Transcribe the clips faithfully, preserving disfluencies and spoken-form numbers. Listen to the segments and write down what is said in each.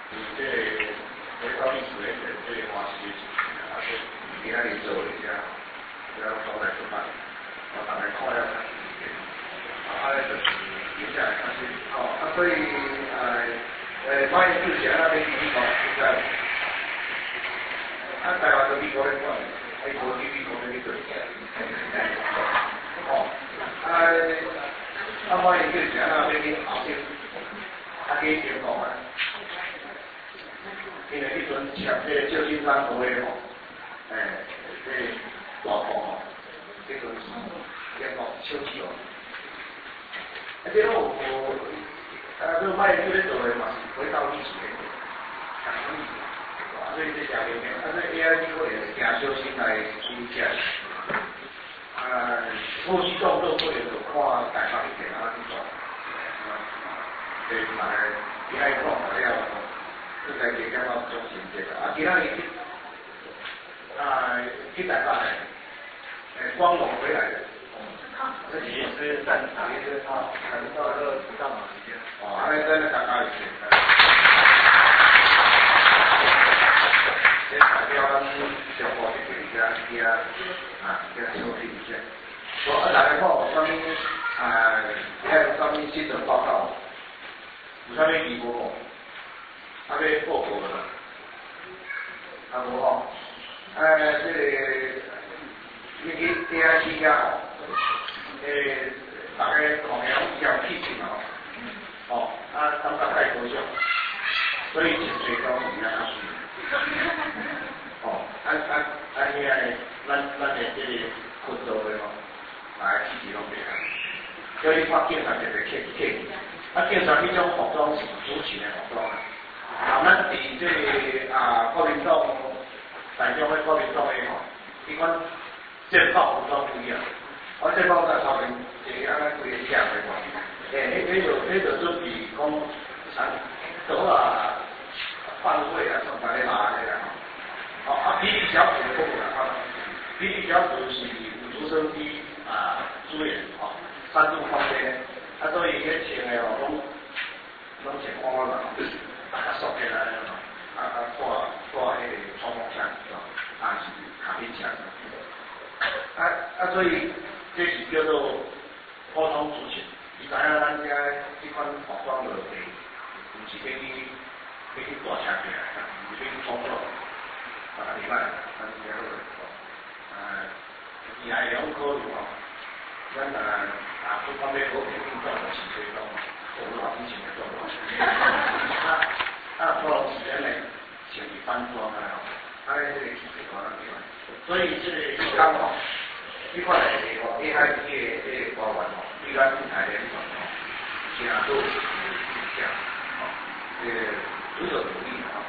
这回到历史的这个花时间，啊，这今仔日做一下，然后交代出版，我大概看了看时间，啊，就是接下来开始，哦，啊，所以呃呃，马英九是安那边美国现在，啊，台湾都美国咧管，美国去美国那边做，哦，啊，啊，马英九是安那边去后边，啊，去中国啊。因为迄阵像这个旧金山所谓吼，诶、欸，这大埔吼，迄阵是叫做小气哦。啊，这个有啊，这个卖这个做的嘛是回到历史的，讲历史，啊，所以这下面面，啊，这 A I 机构也是行小心来理解。啊，呼吸动作会有看台湾一点啊这种，啊，对，买 A I 弄好了。这个也讲到中心这个啊，其他你去啊去台北的，诶，光荣回来的，这也是战场，也是他谈到这个战马时间，哦，安尼真的刚刚一些，这代表咱小伙子给家家啊，给他休息一下。我啊，大家看有啥物啊，还有啥物新闻报告，有啥物疑惑无？啊，要报告啦，啊无吼，啊，这个那个 A I 机啊吼，诶，大家看了比较气气嘛吼，哦，啊，感觉太高兴，所以情绪高是安尼，哦，啊啊啊，遐个咱咱的这个群众的吼，来气气拢袂啊，叫你看警察就会客客气，啊，警察迄种服装是主情的服装啊。啊，咱伫这个啊国民党台中的国民党的吼，伊款政报服装不一样，我政报在后面是安尼规个写的嘛，诶，迄迄就迄就准备讲啊，倒啊范围啊，从大家拉的啦吼，哦啊，比例小组的啦，啊，比例小组是有直升机啊支援吼，三度空间，啊，所以迄穿的吼拢拢穿看我啦。啊，缩起来了，啊啊，带带迄个冲锋枪，啊是卡宾枪，啊啊，所以这是叫做普通族群。你知影咱遮这款服装落地，唔是俾你俾你大车起来，唔是俾你冲撞，啊，另外，咱遮落啊，以后两考虑吼，咱啊啊，不方便好平运动的是这种。我们老之前的做法，啊啊，到时间呢，请你搬装啊，啊，这个其实可能对，所以这个刚好，这块来讲，A I 这个这个官员哦，对咱平台联盟哦，相当有影响，哦，这个有所努力啊，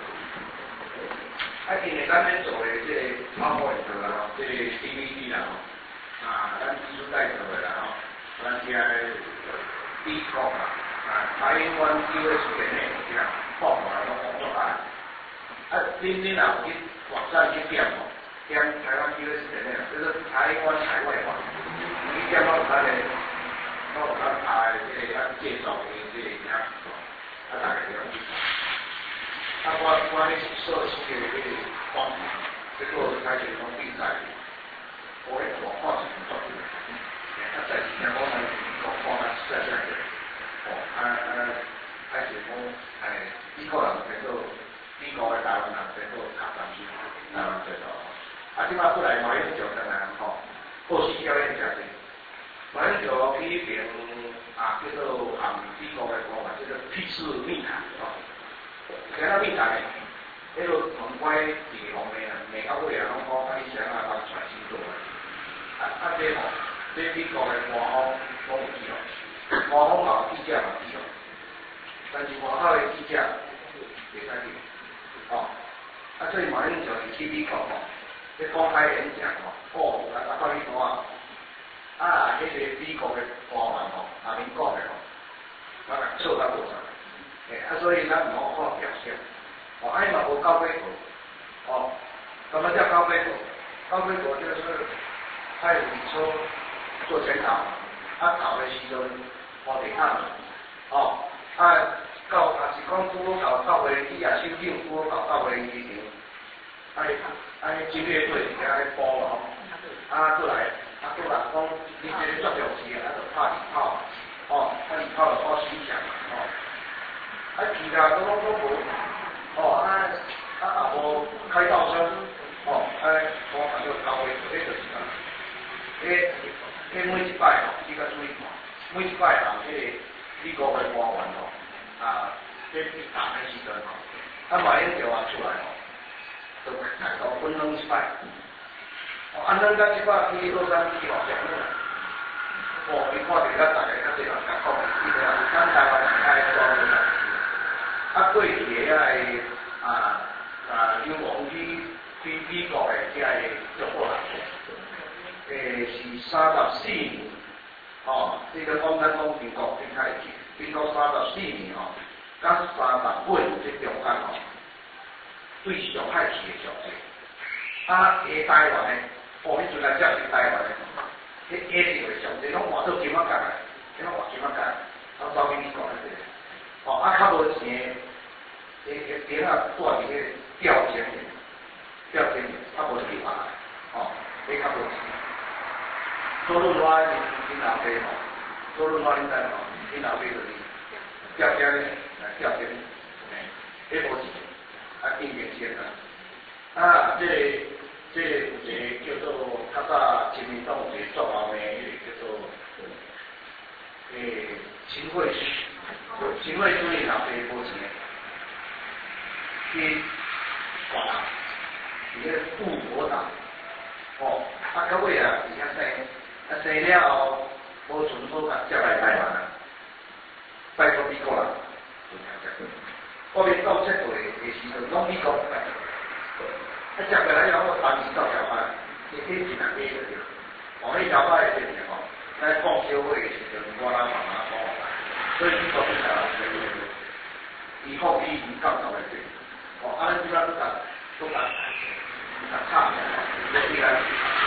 啊，今年咱们做的这个包括这个这个 D V D 啦，啊，咱技术带头的啦，哦，咱现在。B 国啊，啊，台湾几位是内这样报出来拢工作啊，啊，恁恁也有去网站去点哦，点台湾几位是内，就是台湾海外化，你点到咱的，到咱拍的这个咱介绍的这个影，啊，大概了解。啊，我我咧是设计的这个方法，这个开始从比赛，我会我画是很重要的，啊，在今天我们我画的是在这里。哦，啊啊，开始讲，诶，美国人在做，美国的台湾人在做卡上去，台湾在做。啊，即摆过来马英九的人吼，后续表演诚济。马英九批评啊，叫做含美国的讲法，叫做屁事密谈吼。啥叫密谈呢？迄个门关地方面啊，每到尾啊，拢讲啊，你啥啊当传星座的。啊啊，这吼，这美国的官方拢有记录。官方嘛记者嘛记录，但是外口的记者袂使记，哦，啊所以马英九是去美国吼，咧公开演讲吼，哦，啊啊到你看啊，啊迄个美国的官员吼，啊民国的吼，啊笑到无啥，诶，啊所以咱唔好看表象，哦，啊伊嘛无交配过，哦，什么叫交配过？交配过就是他有说做检讨。啊，搞的时阵，我哋看，哦，啊， 到啊是讲拄好到到月底啊，首长拄好到到月底前，哎哎正月过时啊咧补嘛吼，啊过来啊过来讲你这个足重视啊，就拍二炮，哦，拍二炮就补四项，哦，啊其他都拢都无，哦啊啊啊无开道声，哦，啊我感觉到位，这就是讲，诶诶每一摆吼，你较注意看，每一摆人迄个美国的官员吼。啊，这打开时阵吼，啊马英九啊出来吼，都看到分两一摆，哦，啊咱甲即摆去洛杉矶吼，上远啊，哦，伊看到咱大家较侪人甲讲，伊个咱台湾是爱做咩啊？啊过去个遐个啊啊流亡去去美国的遐个中国人，诶是三十四年，哦，这个讲咱讲中国最开始。民国三十四年吼，甲三十八年这中间吼，对上海市的上济，啊，下台湾的，哦，迄阵来接是台湾的，迄下市的上济，拢换做金仔角的，迄拢换金仔角，拢走去美国迄个，哦，啊，较无钱的，迄迄顶啊住伫迄吊钱的，吊钱的，较无地方来，哦，迄较无钱，做润花的囡仔辈吼，做润花囡仔吼。你老辈就是吊针咧，来吊针，诶，迄无钱，啊，变变钱啊，啊，这这有一个叫做较早亲民党有一个作后面迄个叫做诶秦桧书，秦桧书伊老爸无钱，去挂人，伊个富国党，哦，啊，到尾啊，伊遐生，啊生了后，无存好甲接来台湾啊。拜托美国人，我们到这度的时阵，拢美国来，啊，接过来以后，我当时到台湾，你可以进来买个对，哦，迄条摆的时阵吼，在讲小话的时阵，我拉慢慢讲来，所以美国对台湾是以后比以刚到来对，哦，啊，咱即摆都甲都甲甲差起来，所以来，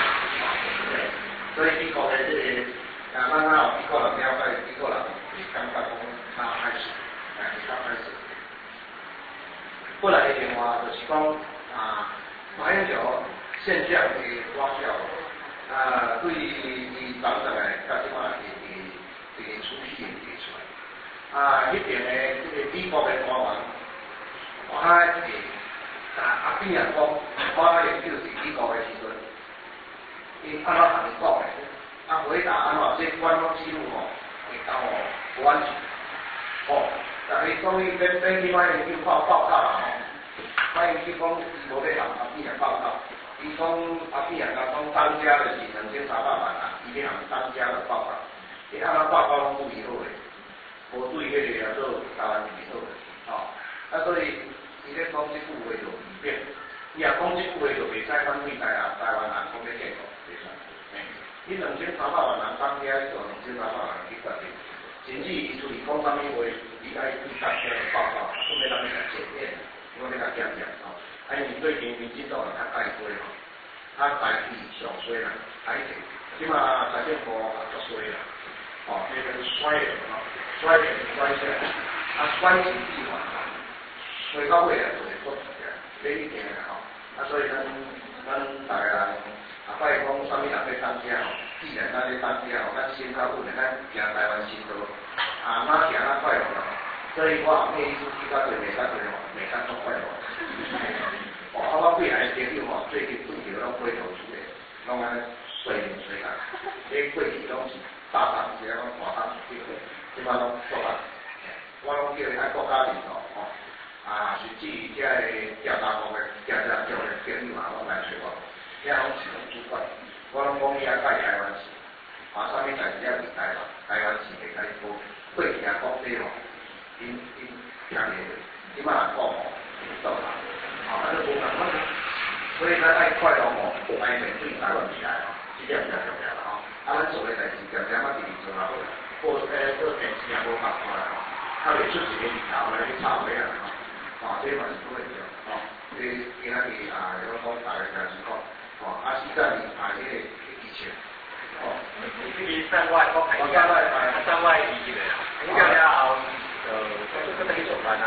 所以美国的这个。啊，咱咱有美国人了解，美国人感觉讲哪开始，哎，哪开始。过来的电话就是讲啊，马英九现象的挖角，啊，对伊当时来到即马是是是出现提出来。啊，迄边的这个美国的官员，我遐个啊阿扁啊讲，我遐个就是美国的时阵，伊安怎同伊讲的？啊，回答安怎？这官方记录吼，会当哦不安全。哦，但是所以免免去马英九报报告啦吼，马英九讲伊无要向阿扁啊报告，伊讲阿扁啊讲当家的是两千三百万啦，伊要向当家的报告，伊安怎报告拢不离好的，无对迄个叫做台湾是好的，哦，啊所以伊咧讲即句话就唔变，伊也讲即句话就袂使反对台啊台湾人讲要建国，袂使。伊两千三百万人当家，伊就两千三百万人去决定，甚至伊出去讲啥物话，伊爱对大家报告，准备咱们来检验，我们来检验吼。啊，因为最近民进党较带衰吼，啊台币上衰啦，台币，即马财政部也足衰啦，哦，这个衰了吼，衰了衰起来，啊衰起之后，衰到尾啊就会复起来，这一点吼，啊所以咱咱大家人。啊，拜讲啥物人要当家吼，既然咱咧当家吼，咱先较稳的，咱行台湾新路，啊，哪行哪快乐咯。所以我后面意思去到做袂当做吼，袂当做快乐。哦，啊，我几个朋友吼，最近拄着拢回头厝的，拢安尼衰面衰甲，迄过去拢是大当时拢大当时叫，即摆拢做啊。我拢叫伊爱国家领导吼，啊，甚至于遮个调查局的调查局的朋友啊，拢来找我。遐拢是拢主管，我拢讲伊遐带台湾市，啊，啥物代志遐伫台湾，台湾市会甲伊讲，过去啊讲这吼，因因听个，即马讲吼，做啦，啊，安尼无共款，所以咱爱快乐吼，爱面对台湾未来吼，即点比较重要啦吼，啊，咱做个代志，点点啊，直直做下好，过诶过电视也无办法啦吼，啊，袂出一个日头来去炒尾啊吼，啊，这嘛是不会做，吼，这今仔日啊，有讲大家开始讲。哦，啊，是在你排迄个以前，哦， 你这边站外，我站外，站外移的，了了后，呃，这个等于说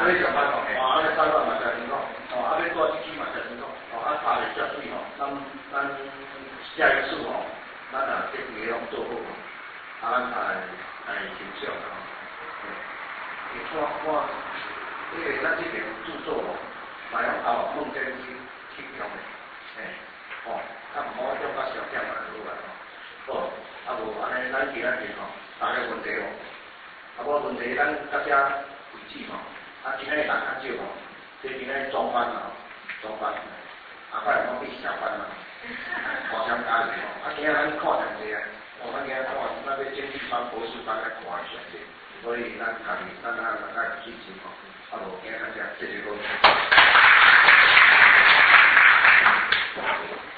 所以上班哦，哦，啊，咧三万嘛才成功，哦，啊，要做一支嘛才成功，哦，啊，拍嚟遮水吼，咱咱下一次吼，咱啊这个用做好，啊，咱来来欣赏吼，你看看，因为咱这边著作吼，蛮有靠梦真去去用的，嘿，哦，啊，唔好中到小点嘛落来吼，哦，啊无安尼咱今仔日吼，大家问题哦，啊无问题咱大家为止吼，啊今仔日人较少吼，所以今仔日中班嘛，中班，啊快讲去下班嘛，互相加入吼，啊今仔咱看上济啊，哦，咱今仔看咱要经济班、博士班来看上济，所以咱家己咱咱咱咱去钱吼，啊无今仔日这些都。